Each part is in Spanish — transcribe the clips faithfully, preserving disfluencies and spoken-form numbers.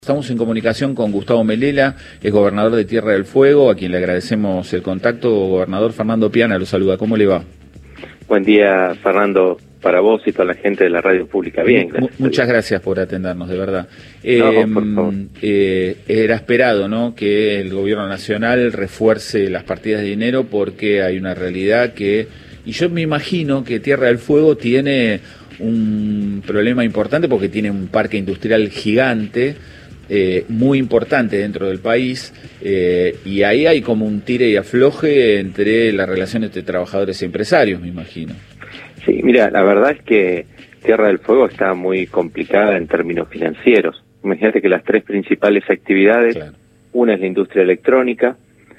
Estamos en comunicación con Gustavo Melela, es gobernador de Tierra del Fuego, a quien le agradecemos el contacto. Gobernador, Fernando Piana lo saluda, ¿cómo le va? Buen día, Fernando, para vos y toda la gente de la radio pública. Bien, gracias. Muchas gracias por atendernos, de verdad. No, eh, por favor. Eh, era esperado, ¿no?, que el gobierno nacional refuerce las partidas de dinero, porque hay una realidad que, y yo me imagino que Tierra del Fuego tiene un problema importante porque tiene un parque industrial gigante, Eh, muy importante dentro del país, eh, y ahí hay como un tire y afloje entre las relaciones entre trabajadores y empresarios, me imagino. Sí, mira, la verdad es que Tierra del Fuego está muy complicada en términos financieros. Imagínate que las tres principales actividades, claro. Una es la industria electrónica,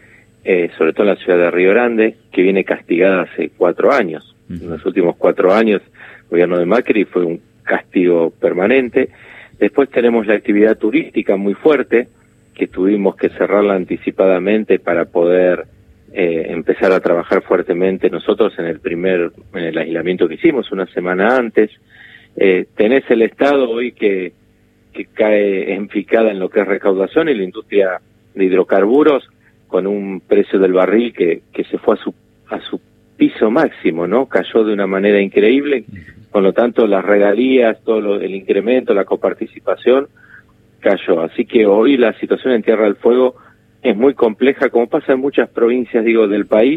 eh, sobre todo en la ciudad de Río Grande, que viene castigada hace cuatro años. Uh-huh. En los últimos cuatro años, el gobierno de Macri fue un castigo permanente. Después tenemos la actividad turística muy fuerte, que tuvimos que cerrarla anticipadamente para poder eh, empezar a trabajar fuertemente nosotros en el primer, en el aislamiento que hicimos una semana antes. Eh, tenés el Estado hoy que, que cae en picada en lo que es recaudación, y la industria de hidrocarburos con un precio del barril que, que se fue a su, a su piso máximo, ¿no? Cayó de una manera increíble. Con lo tanto, las regalías, todo lo, el incremento, la coparticipación, cayó. Así que hoy la situación en Tierra del Fuego es muy compleja, como pasa en muchas provincias, digo, del país.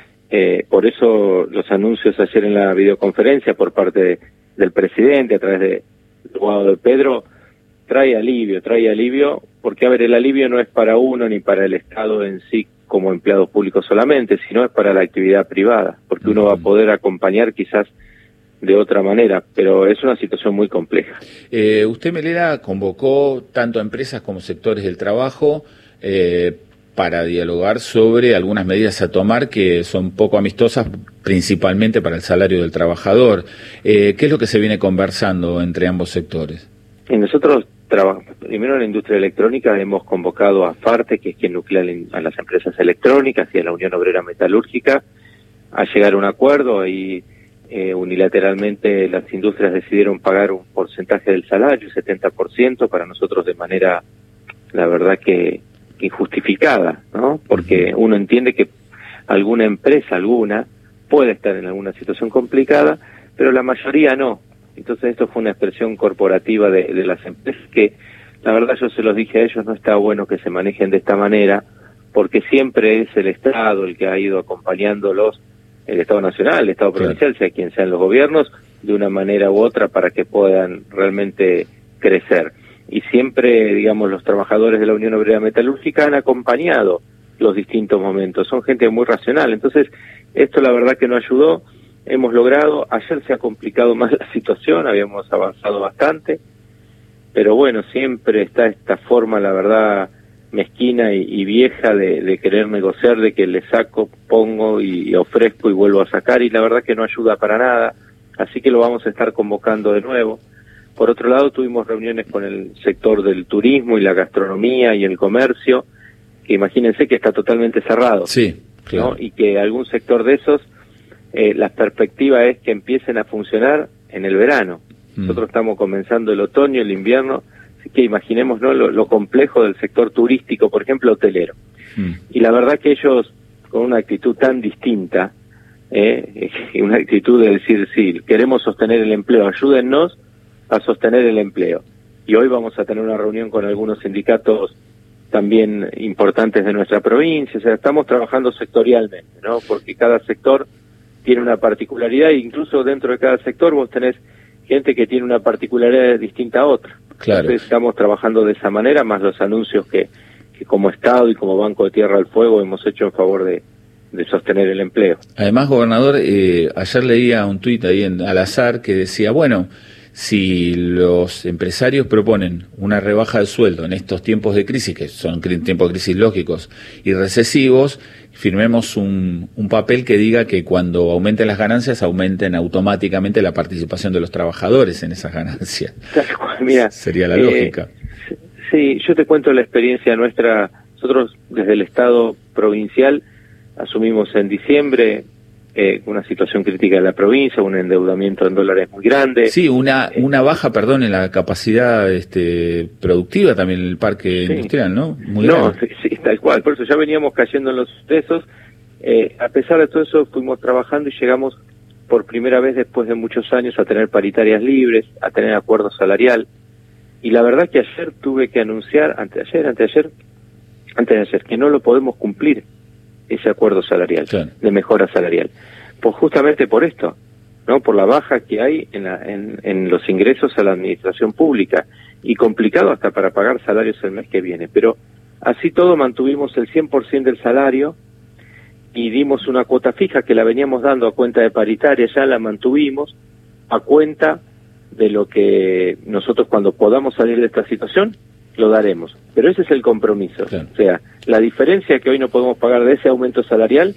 Eh, por eso los anuncios ayer en la videoconferencia por parte de, del presidente, a través de Guado de Pedro, trae alivio, trae alivio, porque, a ver, el alivio no es para uno ni para el Estado en sí como empleados públicos solamente, sino es para la actividad privada, porque uno va a poder acompañar quizás de otra manera, pero es una situación muy compleja. Eh, usted, Melela, convocó tanto a empresas como sectores del trabajo eh, para dialogar sobre algunas medidas a tomar que son poco amistosas, principalmente para el salario del trabajador. Eh, ¿Qué es lo que se viene conversando entre ambos sectores? Y nosotros, primero en la industria electrónica, hemos convocado a FARTE, que es quien nuclea a las empresas electrónicas, y a la Unión Obrera Metalúrgica, a llegar a un acuerdo. Y Eh, unilateralmente las industrias decidieron pagar un porcentaje del salario, setenta por ciento, para nosotros de manera, la verdad que, que injustificada, ¿no? Porque uno entiende que alguna empresa, alguna, puede estar en alguna situación complicada, pero la mayoría no. Entonces esto fue una expresión corporativa de, de las empresas que, la verdad, yo se los dije a ellos, no está bueno que se manejen de esta manera, porque siempre es el Estado el que ha ido acompañándolos, el Estado Nacional, el Estado Provincial, claro, sea quien sean los gobiernos, de una manera u otra para que puedan realmente crecer. Y siempre, digamos, los trabajadores de la Unión Obrera Metalúrgica han acompañado los distintos momentos, son gente muy racional. Entonces, esto la verdad que nos ayudó, hemos logrado, ayer se ha complicado más la situación, habíamos avanzado bastante, pero bueno, siempre está esta forma, la verdad, mezquina y, y vieja de, de querer negociar, de que le saco, pongo y, y ofrezco y vuelvo a sacar, y la verdad que no ayuda para nada, así que lo vamos a estar convocando de nuevo. Por otro lado, tuvimos reuniones con el sector del turismo y la gastronomía y el comercio, que imagínense que está totalmente cerrado, sí, claro, ¿no? Y que algún sector de esos, eh, la perspectiva es que empiecen a funcionar en el verano. Mm. Nosotros estamos comenzando el otoño, el invierno, así que imaginemos, ¿no?, lo, lo complejo del sector turístico, por ejemplo, hotelero. Mm. Y la verdad que ellos, con una actitud tan distinta, eh, una actitud de decir, sí, queremos sostener el empleo, ayúdennos a sostener el empleo. Y hoy vamos a tener una reunión con algunos sindicatos también importantes de nuestra provincia, o sea, estamos trabajando sectorialmente, ¿no?, porque cada sector tiene una particularidad, e incluso dentro de cada sector vos tenés gente que tiene una particularidad distinta a otra. Claro. Entonces estamos trabajando de esa manera, más los anuncios que, que como Estado y como Banco de Tierra del Fuego hemos hecho en favor de, de sostener el empleo. Además, gobernador, eh, ayer leía un tuit ahí en, al azar que decía, bueno, si los empresarios proponen una rebaja de sueldo en estos tiempos de crisis, que son tiempos de crisis lógicos y recesivos, firmemos un, un papel que diga que cuando aumenten las ganancias, aumenten automáticamente la participación de los trabajadores en esas ganancias. Mira, sería la eh, lógica. Sí, yo te cuento la experiencia nuestra. Nosotros desde el Estado provincial asumimos en diciembre eh, una situación crítica de la provincia, un endeudamiento en dólares muy grande. Sí, una una baja, perdón, en la capacidad este, productiva también en el parque sí. industrial, ¿no? Muy no, sí, sí, tal cual. Por eso ya veníamos cayendo en los sucesos. Eh, a pesar de todo eso, fuimos trabajando y llegamos por primera vez después de muchos años a tener paritarias libres, a tener acuerdo salarial. Y la verdad que ayer tuve que anunciar, anteayer, anteayer, antes de ayer, que no lo podemos cumplir, ese acuerdo salarial, claro. de mejora salarial. Pues justamente por esto, ¿no? Por la baja que hay en, la, en, en los ingresos a la administración pública, y complicado hasta para pagar salarios el mes que viene. Pero así todo mantuvimos el cien por ciento del salario y dimos una cuota fija que la veníamos dando a cuenta de paritaria, ya la mantuvimos a cuenta de lo que nosotros cuando podamos salir de esta situación lo daremos, pero ese es el compromiso, claro. O sea, la diferencia que hoy no podemos pagar de ese aumento salarial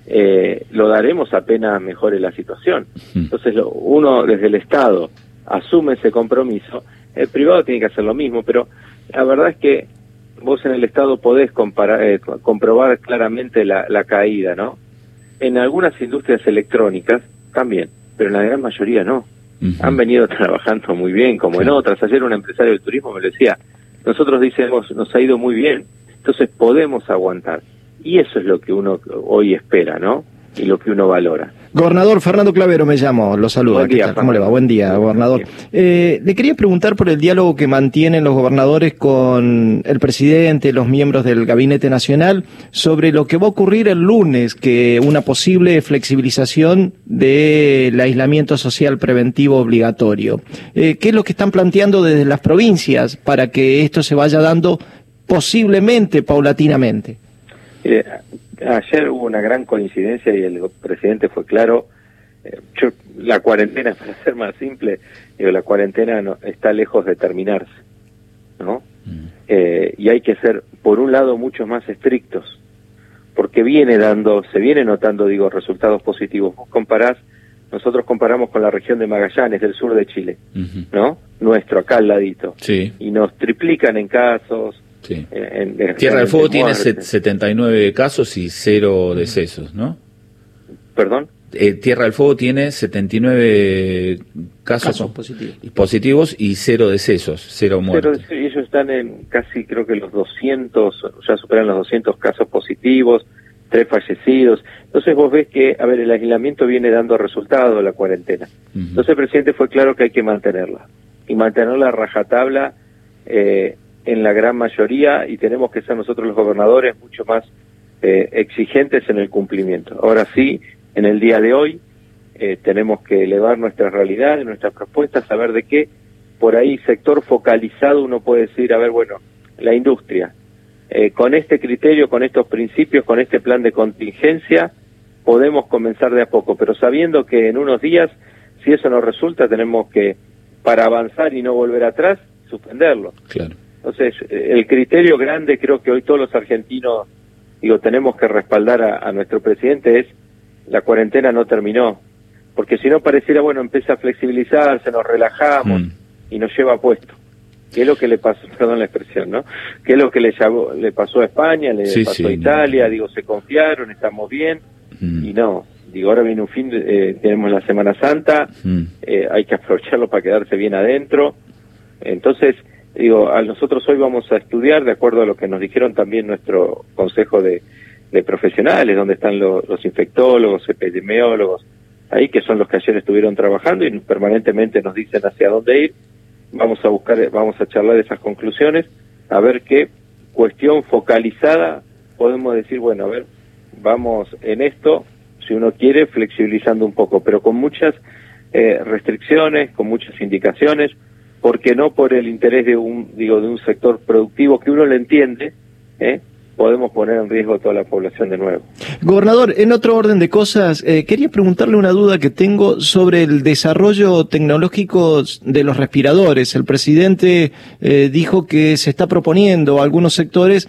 eh, lo daremos apenas mejore la situación. Entonces lo, uno desde el Estado asume ese compromiso, el privado tiene que hacer lo mismo, pero la verdad es que vos en el Estado podés comparar, eh, comprobar claramente la, la caída, ¿no? En algunas industrias electrónicas también, pero en la gran mayoría no. Uh-huh. Han venido trabajando muy bien, como sí. en otras. Ayer un empresario del turismo me lo decía, nosotros decimos, nos ha ido muy bien, entonces podemos aguantar. Y eso es lo que uno hoy espera, ¿no? Y lo que uno valora. Gobernador, Fernando Clavero me llamo, lo saludo. Buen día, ¿Cómo le va? Buen día, gobernador. Eh, le quería preguntar por el diálogo que mantienen los gobernadores con el presidente, los miembros del Gabinete Nacional, sobre lo que va a ocurrir el lunes, que una posible flexibilización del aislamiento social preventivo obligatorio. Eh, ¿Qué es lo que están planteando desde las provincias para que esto se vaya dando posiblemente, paulatinamente? Eh, ayer hubo una gran coincidencia y el presidente fue claro. Eh, yo, la cuarentena, para ser más simple, digo, la cuarentena no, está lejos de terminarse, ¿no? Mm. Eh, y hay que ser, por un lado, mucho más estrictos, porque viene dando, se viene notando, digo, resultados positivos. Vos comparás, nosotros comparamos con la región de Magallanes, del sur de Chile, uh-huh. ¿no? Nuestro, acá al ladito. Sí. Y nos triplican en casos. Sí. En, en, Tierra del Fuego tiene setenta y nueve casos y cero decesos, ¿no? ¿Perdón? Eh, Tierra del Fuego tiene setenta y nueve casos, casos positivos. positivos y cero decesos, cero muertes. Pero ellos están en casi, creo que los doscientos, ya superan los doscientos casos positivos, tres fallecidos. Entonces vos ves que, a ver, el aislamiento viene dando resultados, la cuarentena. Uh-huh. Entonces el presidente fue claro que hay que mantenerla. Y mantenerla a rajatabla, eh, en la gran mayoría, y tenemos que ser nosotros los gobernadores mucho más eh, exigentes en el cumplimiento. Ahora sí, en el día de hoy eh, tenemos que elevar nuestras realidades, nuestras propuestas, saber de qué, por ahí sector focalizado uno puede decir, a ver, bueno, la industria, eh, con este criterio, con estos principios, con este plan de contingencia, podemos comenzar de a poco, pero sabiendo que en unos días, si eso no resulta, tenemos que, para avanzar y no volver atrás, suspenderlo. Claro. Entonces, el criterio grande, creo que hoy todos los argentinos, digo, tenemos que respaldar a, a nuestro presidente, es la cuarentena no terminó. Porque si no pareciera, bueno, empieza a flexibilizarse, nos relajamos mm. y nos lleva puesto. ¿Qué es lo que le pasó, perdón la expresión, ¿no? ¿Qué es lo que le, llevó, le pasó a España, le sí, pasó sí, a Italia? No. Digo, se confiaron, estamos bien, mm. y no. Digo, ahora viene un fin, de, eh, tenemos la Semana Santa, mm. eh, hay que aprovecharlo para quedarse bien adentro. Entonces, digo, a nosotros hoy vamos a estudiar, de acuerdo a lo que nos dijeron también nuestro consejo de, de profesionales, donde están lo, los infectólogos, epidemiólogos, ahí que son los que ayer estuvieron trabajando y permanentemente nos dicen hacia dónde ir. Vamos a buscar, vamos a charlar esas conclusiones, a ver qué cuestión focalizada podemos decir, bueno, a ver, vamos en esto, si uno quiere, flexibilizando un poco, pero con muchas eh, restricciones, con muchas indicaciones, porque no por el interés de un, digo, de un sector productivo que uno le entiende, ¿eh? podemos poner en riesgo a toda la población de nuevo. Gobernador, en otro orden de cosas, eh, quería preguntarle una duda que tengo sobre el desarrollo tecnológico de los respiradores. El presidente eh, dijo que se está proponiendo a algunos sectores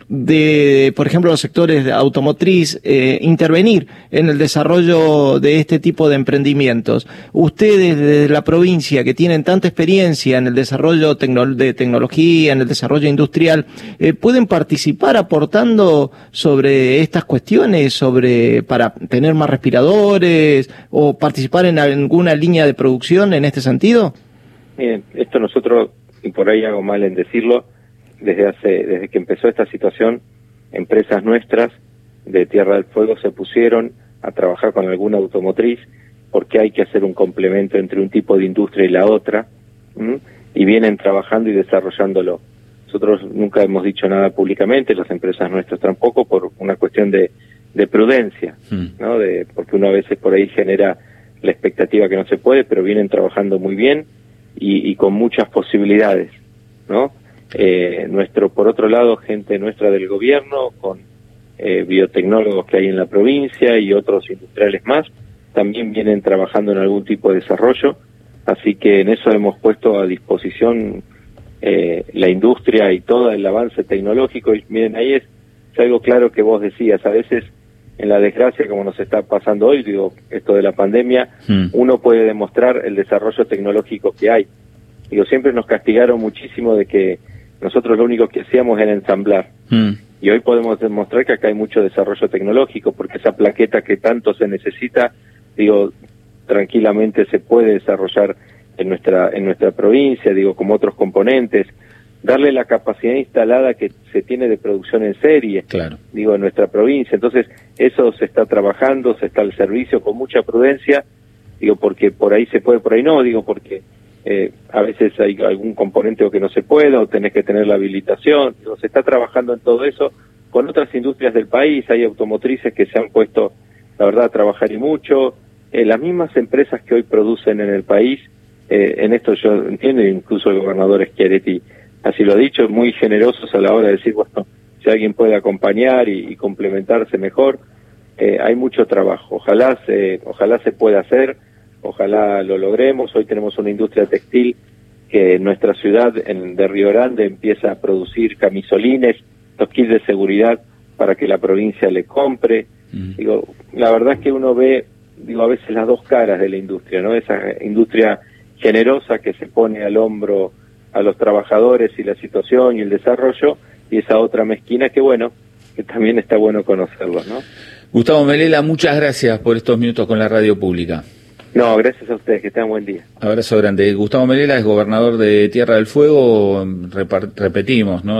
de, por ejemplo, los sectores de automotriz, eh, intervenir en el desarrollo de este tipo de emprendimientos. Ustedes desde la provincia, que tienen tanta experiencia en el desarrollo tecno de tecnología, en el desarrollo industrial, eh, ¿pueden participar aportando sobre estas cuestiones, sobre para tener más respiradores o participar en alguna línea de producción en este sentido? Miren, esto nosotros, y por ahí hago mal en decirlo, desde hace desde que empezó esta situación, empresas nuestras de Tierra del Fuego se pusieron a trabajar con alguna automotriz, porque hay que hacer un complemento entre un tipo de industria y la otra, ¿m? y vienen trabajando y desarrollándolo. Nosotros nunca hemos dicho nada públicamente, las empresas nuestras tampoco, por una cuestión de, de prudencia, ¿no? De, porque uno a veces por ahí genera la expectativa que no se puede, pero vienen trabajando muy bien y, y con muchas posibilidades, ¿no? Eh, nuestro, por otro lado, gente nuestra del gobierno, con eh, biotecnólogos que hay en la provincia y otros industriales más, también vienen trabajando en algún tipo de desarrollo, así que en eso hemos puesto a disposición eh, la industria y todo el avance tecnológico. Y miren, ahí es, es algo claro que vos decías, a veces en la desgracia, como nos está pasando hoy, digo, esto de la pandemia, mm. uno puede demostrar el desarrollo tecnológico que hay. Digo, siempre nos castigaron muchísimo de que nosotros lo único que hacíamos era ensamblar. Mm. Y hoy podemos demostrar que acá hay mucho desarrollo tecnológico, porque esa plaqueta que tanto se necesita, digo, tranquilamente se puede desarrollar en nuestra en nuestra provincia, digo, como otros componentes, darle la capacidad instalada que se tiene de producción en serie, claro. digo, en nuestra provincia. Entonces, eso se está trabajando, se está al servicio con mucha prudencia, digo, porque por ahí se puede, por ahí no, digo, porque eh, a veces hay algún componente o que no se puede, o tenés que tener la habilitación, digo, se está trabajando en todo eso con otras industrias del país. Hay automotrices que se han puesto, la verdad, a trabajar y mucho, eh, las mismas empresas que hoy producen en el país, eh, en esto yo entiendo, incluso el gobernador Schiaretti así lo ha dicho, muy generosos a la hora de decir, bueno, si alguien puede acompañar y, y complementarse mejor, eh, hay mucho trabajo. Ojalá se, ojalá se pueda hacer, ojalá lo logremos. Hoy tenemos una industria textil que en nuestra ciudad, en, de Río Grande, empieza a producir camisolines, los kits de seguridad para que la provincia le compre. Mm. Digo, la verdad es que uno ve, digo, a veces las dos caras de la industria, ¿no? Esa industria generosa que se pone al hombro a los trabajadores y la situación y el desarrollo, y esa otra mezquina que, bueno, que también está bueno conocerlos, ¿no? Gustavo Melela, muchas gracias por estos minutos con la radio pública. No, gracias a ustedes, que tengan buen día. Abrazo grande. Gustavo Melela es gobernador de Tierra del Fuego, repetimos, ¿no?